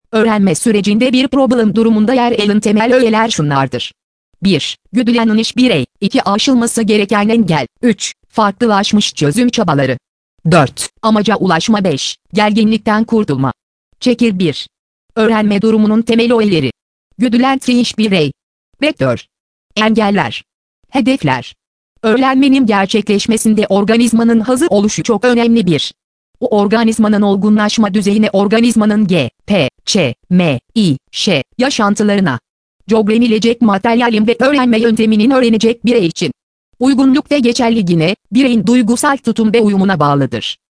Öğrenme sürecinde bir problem durumunda yer alan temel öğeler şunlardır. 1. Güdülenmiş birey. 2. Aşılması gereken engel. 3. Farklılaşmış çözüm çabaları. 4. Amaca ulaşma. 5. Gerginlikten kurtulma. Şekil 1. Öğrenme durumunun temel öğeleri. Güdülenmiş birey. Vektör. Engeller. Hedefler. Öğrenmenin gerçekleşmesinde organizmanın hazır oluşu çok önemli bir. O organizmanın olgunlaşma düzeyine organizmanın G, P, Ç, M, İ, Ş, yaşantılarına, öğrenilecek materyalin ve öğrenme yönteminin öğrenecek birey için uygunluk ve geçerliliğine, bireyin duygusal tutum ve uyumuna bağlıdır.